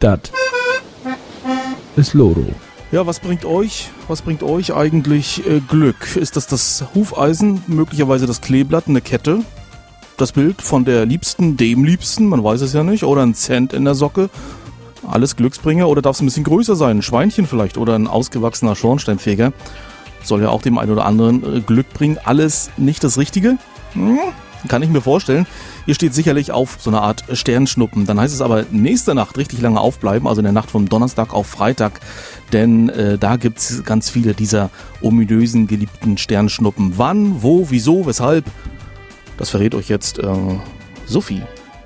Das ist Loro. Ja, was bringt euch eigentlich Glück? Ist das Hufeisen, möglicherweise das Kleeblatt, eine Kette? Das Bild von der Liebsten, dem Liebsten, man weiß es ja nicht, oder ein Cent in der Socke? Alles Glücksbringer, oder darf es ein bisschen größer sein? Ein Schweinchen vielleicht oder ein ausgewachsener Schornsteinfeger. Soll ja auch dem einen oder anderen Glück bringen. Alles nicht das Richtige? Kann ich mir vorstellen. Ihr steht sicherlich auf so eine Art Sternschnuppen. Dann heißt es aber nächste Nacht richtig lange aufbleiben, also in der Nacht vom Donnerstag auf Freitag. Denn da gibt's ganz viele dieser ominösen, geliebten Sternschnuppen. Wann, wo, wieso, weshalb? Das verrät euch jetzt Sophie.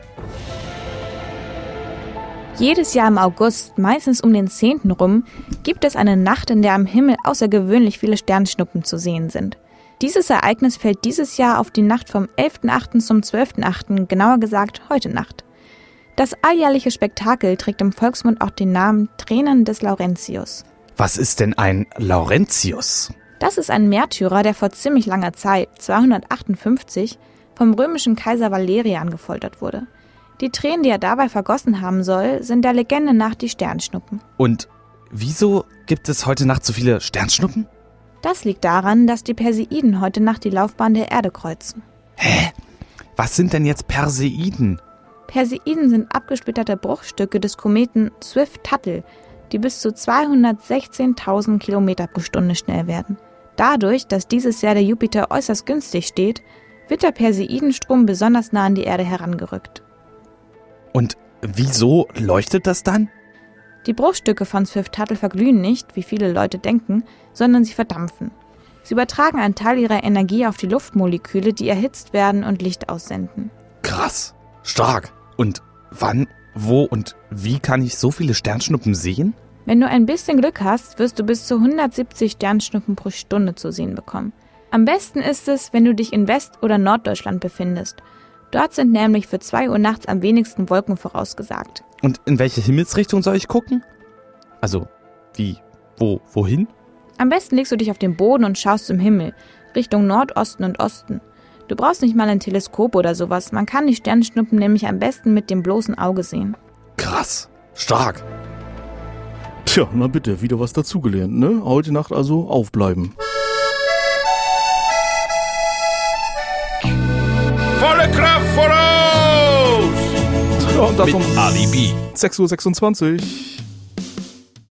Jedes Jahr im August, meistens um den 10. rum, gibt es eine Nacht, in der am Himmel außergewöhnlich viele Sternschnuppen zu sehen sind. Dieses Ereignis fällt dieses Jahr auf die Nacht vom 11.8. zum 12.8., genauer gesagt heute Nacht. Das alljährliche Spektakel trägt im Volksmund auch den Namen Tränen des Laurentius. Was ist denn ein Laurentius? Das ist ein Märtyrer, der vor ziemlich langer Zeit, 258, vom römischen Kaiser Valerian gefoltert wurde. Die Tränen, die er dabei vergossen haben soll, sind der Legende nach die Sternschnuppen. Und wieso gibt es heute Nacht so viele Sternschnuppen? Das liegt daran, dass die Perseiden heute Nacht die Laufbahn der Erde kreuzen. Hä? Was sind denn jetzt Perseiden? Perseiden sind abgesplitterte Bruchstücke des Kometen Swift-Tuttle, die bis zu 216.000 Kilometer pro Stunde schnell werden. Dadurch, dass dieses Jahr der Jupiter äußerst günstig steht, wird der Perseidenstrom besonders nah an die Erde herangerückt. Und wieso leuchtet das dann? Die Bruchstücke von Swift-Tuttle verglühen nicht, wie viele Leute denken, sondern sie verdampfen. Sie übertragen einen Teil ihrer Energie auf die Luftmoleküle, die erhitzt werden und Licht aussenden. Krass, stark. Und wann, wo und wie kann ich so viele Sternschnuppen sehen? Wenn du ein bisschen Glück hast, wirst du bis zu 170 Sternschnuppen pro Stunde zu sehen bekommen. Am besten ist es, wenn du dich in West- oder Norddeutschland befindest. Dort sind nämlich für 2 Uhr nachts am wenigsten Wolken vorausgesagt. Und in welche Himmelsrichtung soll ich gucken? Also, wie, wohin? Am besten legst du dich auf den Boden und schaust zum Himmel, Richtung Nordosten und Osten. Du brauchst nicht mal ein Teleskop oder sowas, man kann die Sternschnuppen nämlich am besten mit dem bloßen Auge sehen. Krass, stark. Tja, na bitte, wieder was dazugelernt, ne? Heute Nacht also aufbleiben. Volle Kraft voraus! Ja, und das Mit um Ali B. 6.26 Uhr.